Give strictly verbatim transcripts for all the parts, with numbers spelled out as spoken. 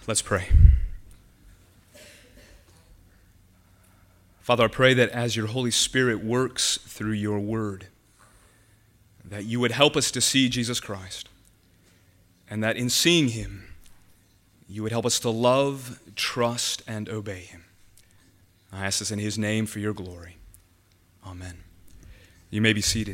Let's pray. Father, I pray that as your Holy Spirit works through your word, that you would help us to see Jesus Christ, and that in seeing him, you would help us to love, trust, and obey him. I ask this in his name for your glory. Amen. You may be seated.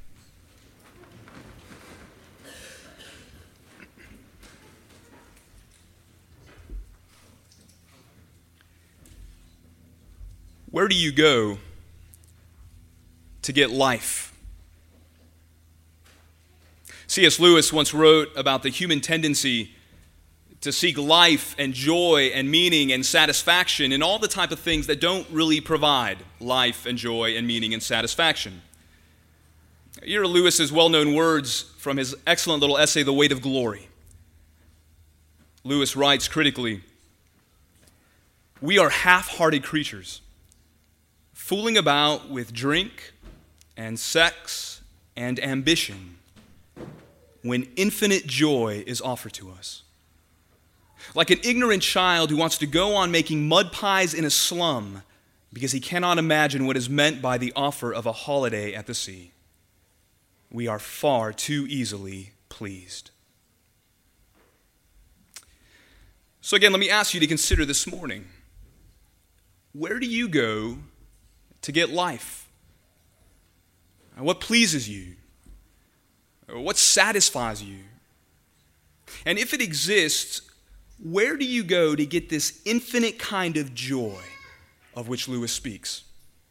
Where do you go to get life? C S Lewis once wrote about the human tendency to seek life and joy and meaning and satisfaction in all the type of things that don't really provide life and joy and meaning and satisfaction. Here are Lewis's well-known words from his excellent little essay, The Weight of Glory. Lewis writes critically, "We are half-hearted creatures, fooling about with drink and sex and ambition when infinite joy is offered to us. Like an ignorant child who wants to go on making mud pies in a slum because he cannot imagine what is meant by the offer of a holiday at the sea. We are far too easily pleased." So again, let me ask you to consider this morning, where do you go to get life? What pleases you? What satisfies you? And if it exists, where do you go to get this infinite kind of joy of which Lewis speaks?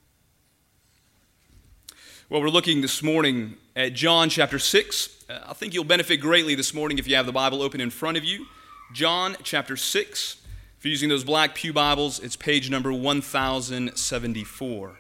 Well, we're looking this morning at John chapter six. Uh, I think you'll benefit greatly this morning if you have the Bible open in front of you. John chapter six. If you're using those black pew Bibles, it's page number one thousand seventy-four.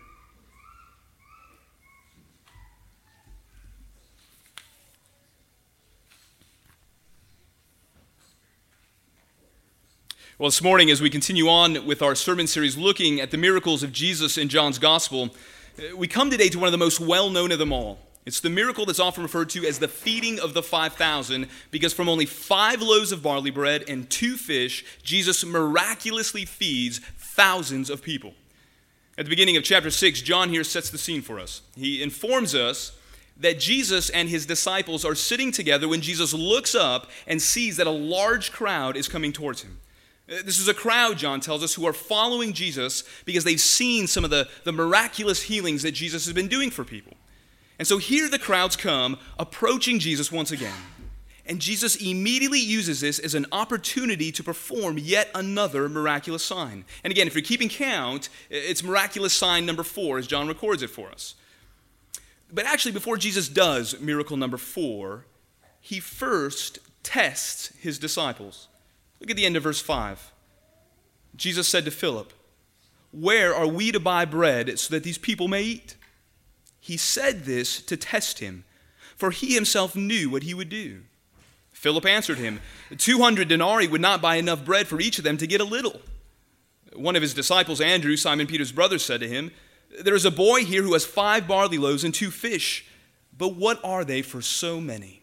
Well, this morning, as we continue on with our sermon series looking at the miracles of Jesus in John's Gospel, we come today to one of the most well-known of them all. It's the miracle that's often referred to as the feeding of the five thousand, because from only five loaves of barley bread and two fish, Jesus miraculously feeds thousands of people. At the beginning of chapter six, John here sets the scene for us. He informs us that Jesus and his disciples are sitting together when Jesus looks up and sees that a large crowd is coming towards him. This is a crowd, John tells us, who are following Jesus because they've seen some of the, the miraculous healings that Jesus has been doing for people. And so here the crowds come, approaching Jesus once again. And Jesus immediately uses this as an opportunity to perform yet another miraculous sign. And again, if you're keeping count, it's miraculous sign number four, as John records it for us. But actually, before Jesus does miracle number four, he first tests his disciples. Look at the end of verse five. Jesus said to Philip, "Where are we to buy bread so that these people may eat?" He said this to test him, for he himself knew what he would do. Philip answered him, two hundred denarii would not buy enough bread for each of them to get a little." One of his disciples, Andrew, Simon Peter's brother, said to him, "There is a boy here who has five barley loaves and two fish, but what are they for so many?"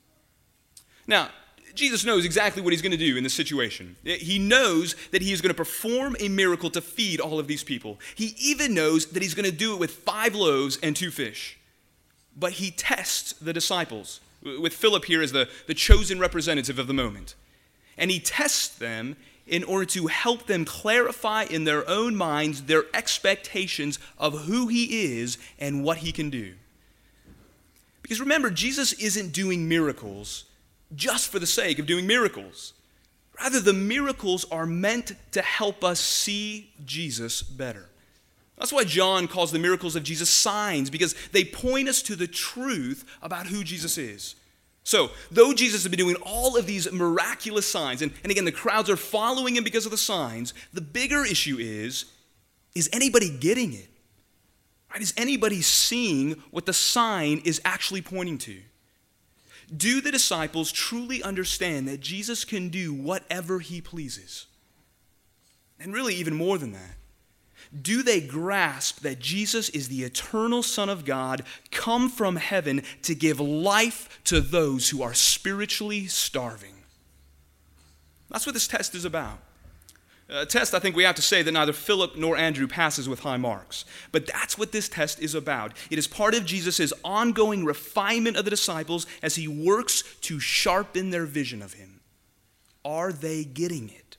Now, Jesus knows exactly what he's going to do in this situation. He knows that he is going to perform a miracle to feed all of these people. He even knows that he's going to do it with five loaves and two fish. But he tests the disciples, with Philip here as the, the chosen representative of the moment. And he tests them in order to help them clarify in their own minds their expectations of who he is and what he can do. Because remember, Jesus isn't doing miracles just for the sake of doing miracles. Rather, the miracles are meant to help us see Jesus better. That's why John calls the miracles of Jesus signs, because they point us to the truth about who Jesus is. So, though Jesus has been doing all of these miraculous signs, and, and again, the crowds are following him because of the signs, the bigger issue is, is anybody getting it? Right? Is anybody seeing what the sign is actually pointing to? Do the disciples truly understand that Jesus can do whatever he pleases? And really, even more than that, do they grasp that Jesus is the eternal Son of God, come from heaven to give life to those who are spiritually starving? That's what this test is about. A test, I think we have to say, that neither Philip nor Andrew passes with high marks. But that's what this test is about. It is part of Jesus' ongoing refinement of the disciples as he works to sharpen their vision of him. Are they getting it?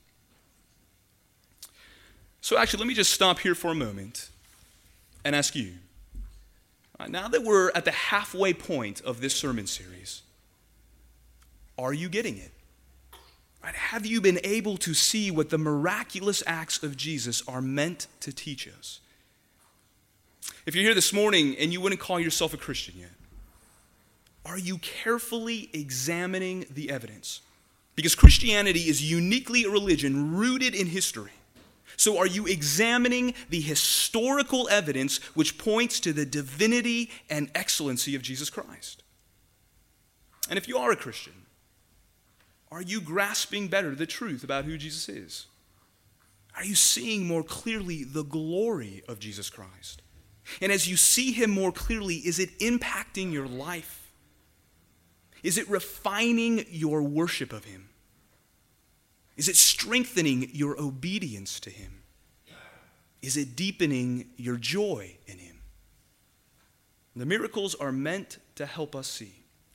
So actually, let me just stop here for a moment and ask you. Now that we're at the halfway point of this sermon series, are you getting it? Right? Have you been able to see what the miraculous acts of Jesus are meant to teach us? If you're here this morning and you wouldn't call yourself a Christian yet, are you carefully examining the evidence? Because Christianity is uniquely a religion rooted in history. So are you examining the historical evidence which points to the divinity and excellency of Jesus Christ? And if you are a Christian, are you grasping better the truth about who Jesus is? Are you seeing more clearly the glory of Jesus Christ? And as you see him more clearly, is it impacting your life? Is it refining your worship of him? Is it strengthening your obedience to him? Is it deepening your joy in him? The miracles are meant to help us see.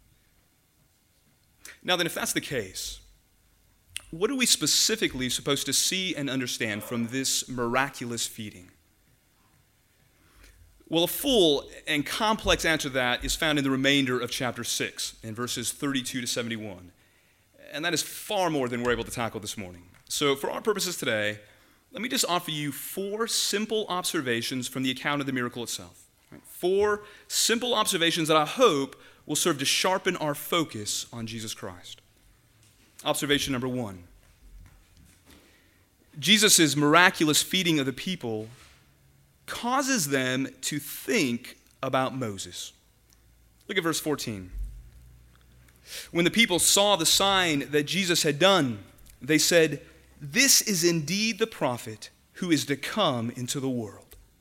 Now then, if that's the case, what are we specifically supposed to see and understand from this miraculous feeding? Well, a full and complex answer to that is found in the remainder of chapter six, in verses thirty-two to seventy-one. And that is far more than we're able to tackle this morning. So for our purposes today, let me just offer you four simple observations from the account of the miracle itself. Right? Four simple observations that I hope will serve to sharpen our focus on Jesus Christ. Observation number one. Jesus' miraculous feeding of the people causes them to think about Moses. Look at verse fourteen. When the people saw the sign that Jesus had done, they said, "This is indeed the prophet who is to come into the world."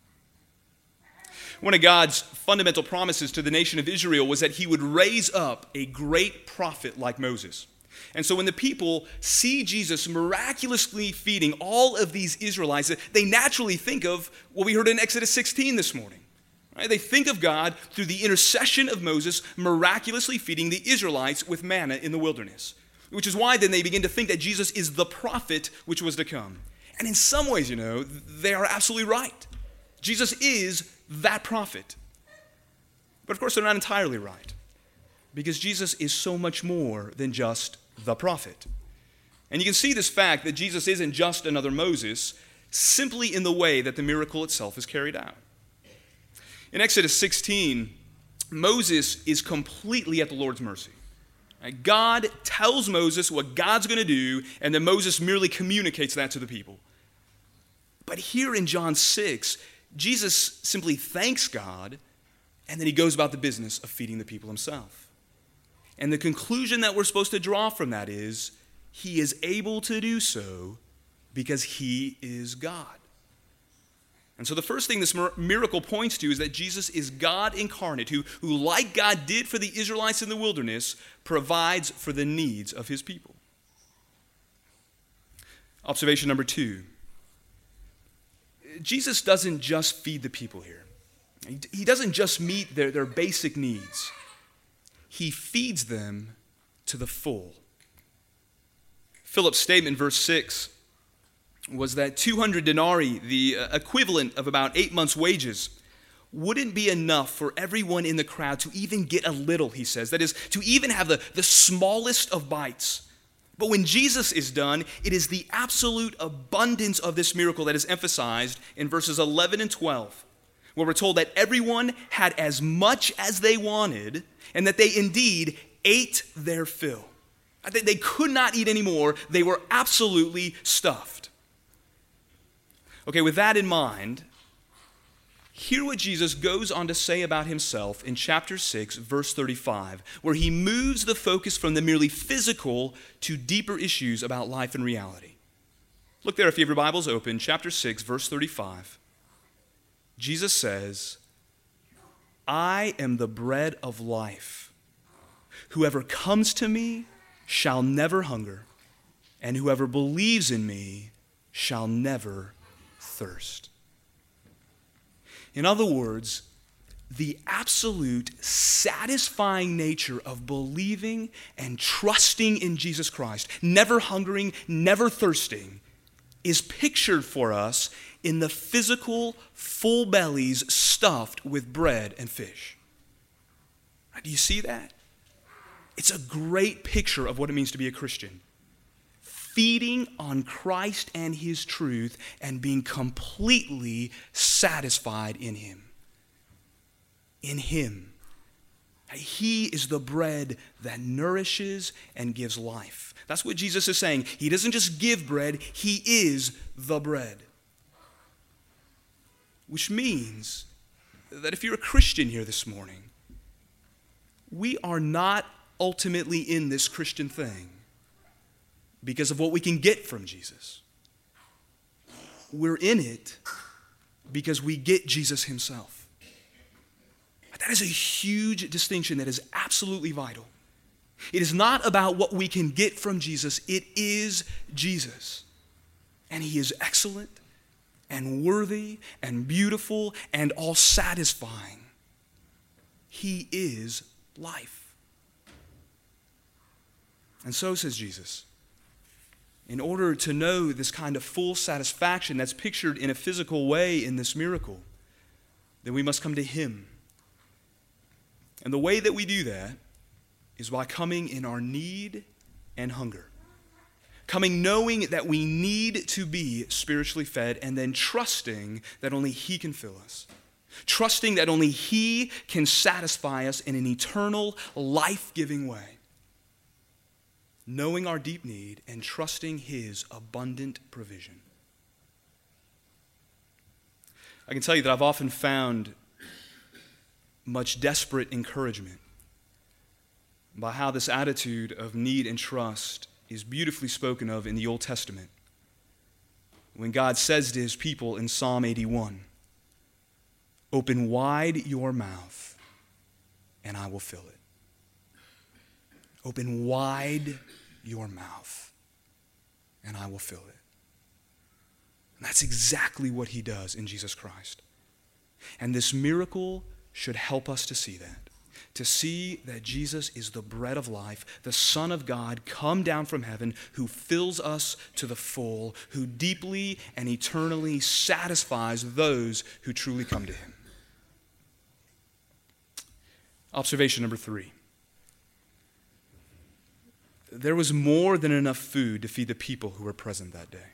One of God's fundamental promises to the nation of Israel was that he would raise up a great prophet like Moses. And so when the people see Jesus miraculously feeding all of these Israelites, they naturally think of what we heard in Exodus sixteen this morning. Right? They think of God through the intercession of Moses miraculously feeding the Israelites with manna in the wilderness. Which is why then they begin to think that Jesus is the prophet which was to come. And in some ways, you know, they are absolutely right. Jesus is that prophet. But of course, they're not entirely right. Because Jesus is so much more than just the prophet. And you can see this fact that Jesus isn't just another Moses simply in the way that the miracle itself is carried out. In Exodus sixteen, Moses is completely at the Lord's mercy. God tells Moses what God's going to do, and then Moses merely communicates that to the people. But here in John six, Jesus simply thanks God, and then he goes about the business of feeding the people himself. And the conclusion that we're supposed to draw from that is, he is able to do so because he is God. And so the first thing this miracle points to is that Jesus is God incarnate, who, who, like God did for the Israelites in the wilderness, provides for the needs of his people. Observation number two. Jesus doesn't just feed the people here. He doesn't just meet their, their basic needs. He feeds them to the full. Philip's statement, verse six, was that two hundred denarii, the equivalent of about eight months' wages, wouldn't be enough for everyone in the crowd to even get a little, he says. That is, to even have the, the smallest of bites. But when Jesus is done, it is the absolute abundance of this miracle that is emphasized in verses eleven and twelve, where we're told that everyone had as much as they wanted, and that they indeed ate their fill. They could not eat anymore. They were absolutely stuffed. Okay, with that in mind, hear what Jesus goes on to say about himself in chapter six, verse thirty-five, where he moves the focus from the merely physical to deeper issues about life and reality. Look there if you have your Bibles open, chapter six, verse thirty-five. Jesus says, "I am the bread of life. Whoever comes to me shall never hunger, and whoever believes in me shall never thirst. In other words, the absolute satisfying nature of believing and trusting in Jesus Christ, never hungering, never thirsting, is pictured for us in the physical full bellies stuffed with bread and fish. Do you see that? It's a great picture of what it means to be a Christian. Feeding on Christ and his truth and being completely satisfied in him. In him. He is the bread that nourishes and gives life. That's what Jesus is saying. He doesn't just give bread, he is the bread. Which means that if you're a Christian here this morning, we are not ultimately in this Christian thing because of what we can get from Jesus. We're in it because we get Jesus himself. That is a huge distinction that is absolutely vital. It is not about what we can get from Jesus. It is Jesus. And he is excellent and worthy and beautiful and all satisfying. He is life. And so says Jesus, in order to know this kind of full satisfaction that's pictured in a physical way in this miracle, then we must come to him. And the way that we do that is by coming in our need and hunger. Coming knowing that we need to be spiritually fed, and then trusting that only he can fill us. Trusting that only he can satisfy us in an eternal, life-giving way. Knowing our deep need and trusting his abundant provision. I can tell you that I've often found much desperate encouragement by how this attitude of need and trust is beautifully spoken of in the Old Testament. When God says to his people in Psalm eighty-one, "Open wide your mouth, and I will fill it." Open wide your mouth, and I will fill it. And that's exactly what he does in Jesus Christ. And this miracle should help us to see that. To see that Jesus is the bread of life, the Son of God, come down from heaven, who fills us to the full, who deeply and eternally satisfies those who truly come to him. Observation number three. There was more than enough food to feed the people who were present that day.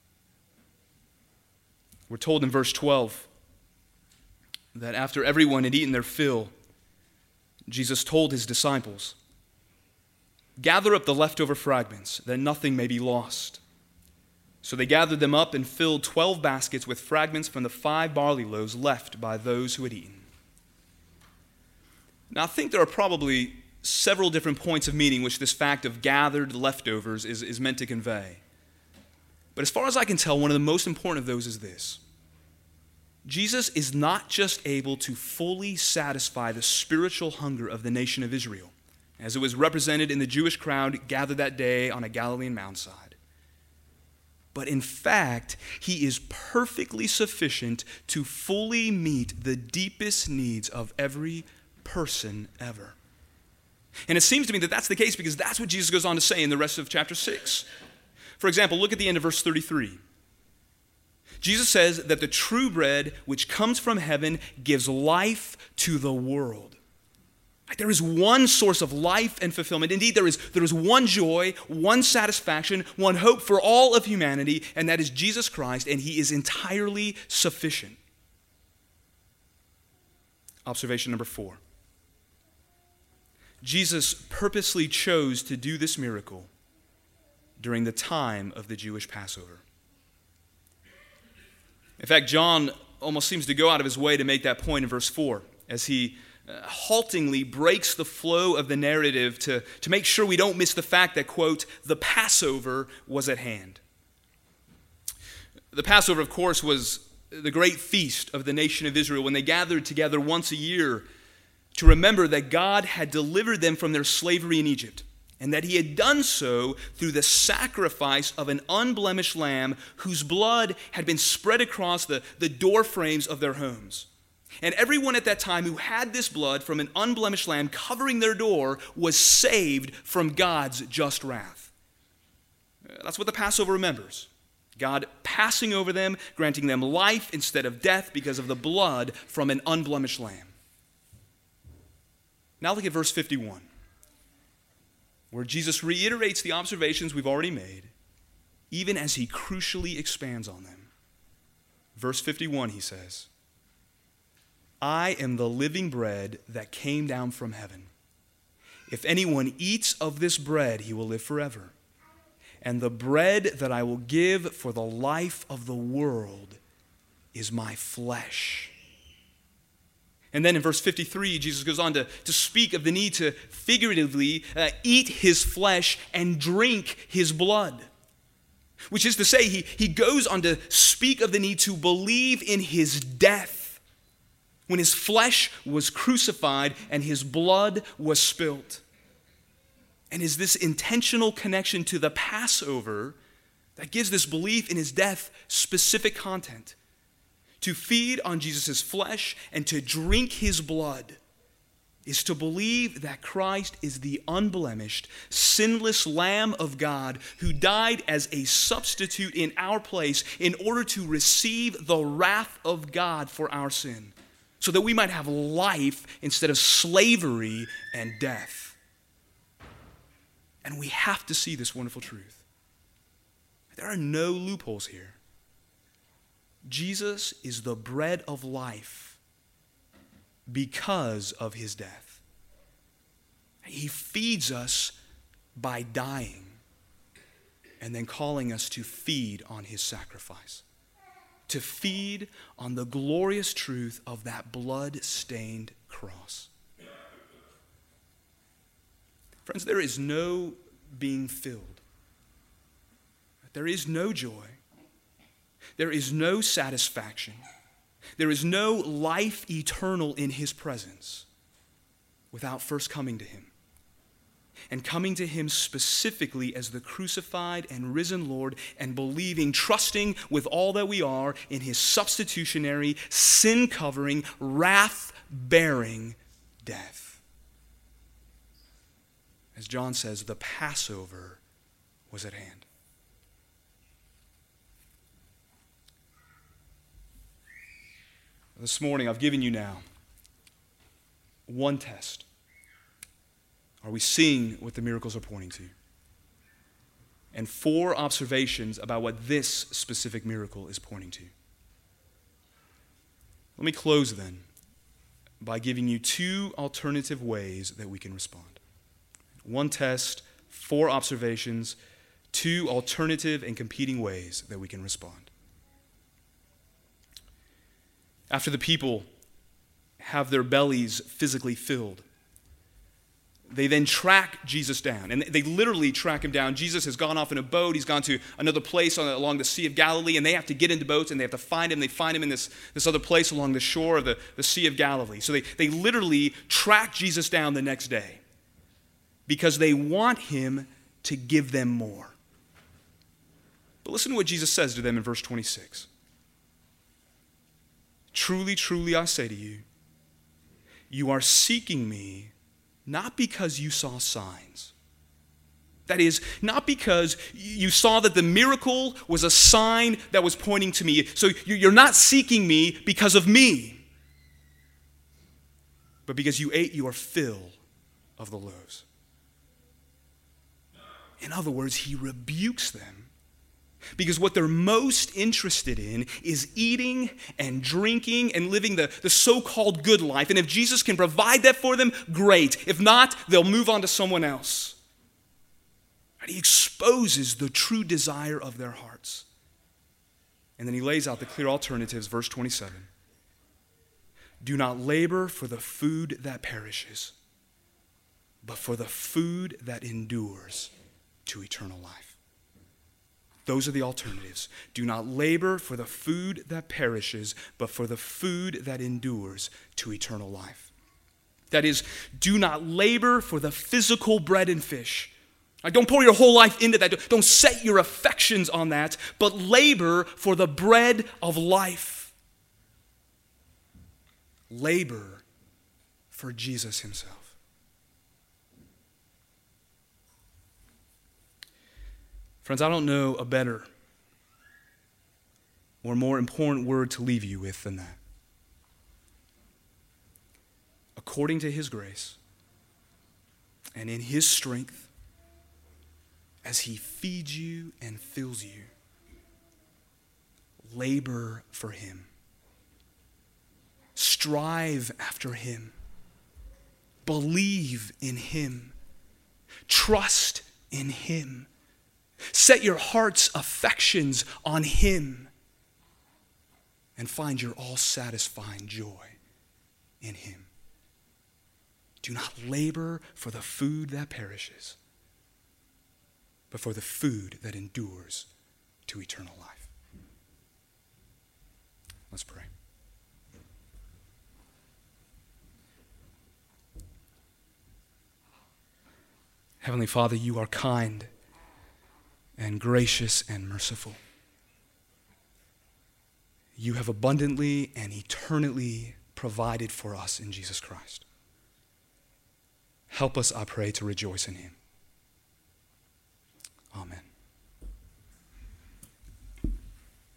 We're told in verse twelve that after everyone had eaten their fill, Jesus told his disciples, "Gather up the leftover fragments, that nothing may be lost." So they gathered them up and filled twelve baskets with fragments from the five barley loaves left by those who had eaten. Now I think there are probably several different points of meaning which this fact of gathered leftovers is, is meant to convey. But as far as I can tell, one of the most important of those is this. Jesus is not just able to fully satisfy the spiritual hunger of the nation of Israel, as it was represented in the Jewish crowd gathered that day on a Galilean mountainside. But in fact, he is perfectly sufficient to fully meet the deepest needs of every person ever. And it seems to me that that's the case because that's what Jesus goes on to say in the rest of chapter six. For example, look at the end of verse thirty-three. Jesus says that the true bread which comes from heaven gives life to the world. There is one source of life and fulfillment. Indeed, there is, there is one joy, one satisfaction, one hope for all of humanity, and that is Jesus Christ, and he is entirely sufficient. Observation number four. Jesus purposely chose to do this miracle during the time of the Jewish Passover. In fact, John almost seems to go out of his way to make that point in verse four as he uh, haltingly breaks the flow of the narrative to, to make sure we don't miss the fact that, quote, the Passover was at hand. The Passover, of course, was the great feast of the nation of Israel when they gathered together once a year to remember that God had delivered them from their slavery in Egypt and that he had done so through the sacrifice of an unblemished lamb whose blood had been spread across the, the door frames of their homes. And everyone at that time who had this blood from an unblemished lamb covering their door was saved from God's just wrath. That's what the Passover remembers. God passing over them, granting them life instead of death because of the blood from an unblemished lamb. Now look at verse fifty-one, where Jesus reiterates the observations we've already made, even as he crucially expands on them. Verse fifty-one, he says, I am the living bread that came down from heaven. If anyone eats of this bread, he will live forever. And the bread that I will give for the life of the world is my flesh. And then in verse fifty-three, Jesus goes on to, to speak of the need to figuratively uh, eat his flesh and drink his blood. Which is to say, he, he goes on to speak of the need to believe in his death when his flesh was crucified and his blood was spilt. And is this intentional connection to the Passover that gives this belief in his death specific content. To feed on Jesus' flesh and to drink his blood is to believe that Christ is the unblemished, sinless Lamb of God who died as a substitute in our place in order to receive the wrath of God for our sin, so that we might have life instead of slavery and death. And we have to see this wonderful truth. There are no loopholes here. Jesus is the bread of life because of his death. He feeds us by dying and then calling us to feed on his sacrifice. To feed on the glorious truth of that blood-stained cross. Friends, there is no being filled. There is no joy. There is no satisfaction. There is no life eternal in his presence without first coming to him. And coming to him specifically as the crucified and risen Lord and believing, trusting with all that we are in his substitutionary, sin-covering, wrath-bearing death. As John says, the Passover was at hand. This morning, I've given you now one test. Are we seeing what the miracles are pointing to? And four observations about what this specific miracle is pointing to. Let me close then by giving you two alternative ways that we can respond. One test, four observations, two alternative and competing ways that we can respond. After the people have their bellies physically filled, they then track Jesus down, and they literally track him down. Jesus has gone off in a boat. He's gone to another place on, along the Sea of Galilee, and they have to get into boats, and they have to find him. They find him in this, this other place along the shore of the, the Sea of Galilee. So they, they literally track Jesus down the next day because they want him to give them more. But listen to what Jesus says to them in verse twenty-six. Truly, truly, I say to you, you are seeking me not because you saw signs. That is, not because you saw that the miracle was a sign that was pointing to me. So you're not seeking me because of me, but because you ate your fill of the loaves. In other words, he rebukes them. Because what they're most interested in is eating and drinking and living the, the so-called good life. And if Jesus can provide that for them, great. If not, they'll move on to someone else. And he exposes the true desire of their hearts. And then he lays out the clear alternatives, verse twenty-seven. Do not labor for the food that perishes, but for the food that endures to eternal life. Those are the alternatives. Do not labor for the food that perishes, but for the food that endures to eternal life. That is, do not labor for the physical bread and fish, Like, don't pour your whole life into that. Don't set your affections on that, but labor for the bread of life. Labor for Jesus himself. Friends, I don't know a better or more important word to leave you with than that. According to his grace and in his strength, as he feeds you and fills you, labor for him. Strive after him. Believe in him. Trust in him. Set your heart's affections on him and find your all-satisfying joy in him. Do not labor for the food that perishes, but for the food that endures to eternal life. Let's pray. Heavenly Father, you are kind and gracious and merciful. You have abundantly and eternally provided for us in Jesus Christ. Help us, I pray, to rejoice in him. Amen.